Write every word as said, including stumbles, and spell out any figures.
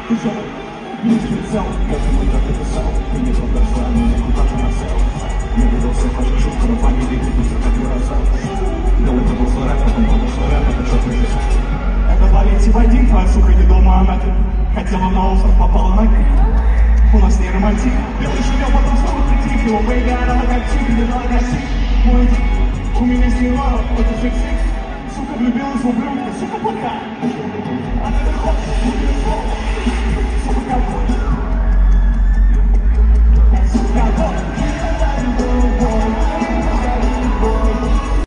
Ты что, не спецал, как ему так написал. Ты не продолжал, музыку так и насел. Не выдался, хочу шутку на памяти, ты как бросал. До этого был рэп, потом продолжил рэп, это что ты здесь? Это Валенсий Вадим, твоя сука не дома, она ты хотела на остров, попала на крик. У нас не романтик. Белый шумел, потом снова притих. Его поиграла логотип, не логотип. Мой у меня сняла, это секс. Сука влюбилась в ублюдка, сука пока.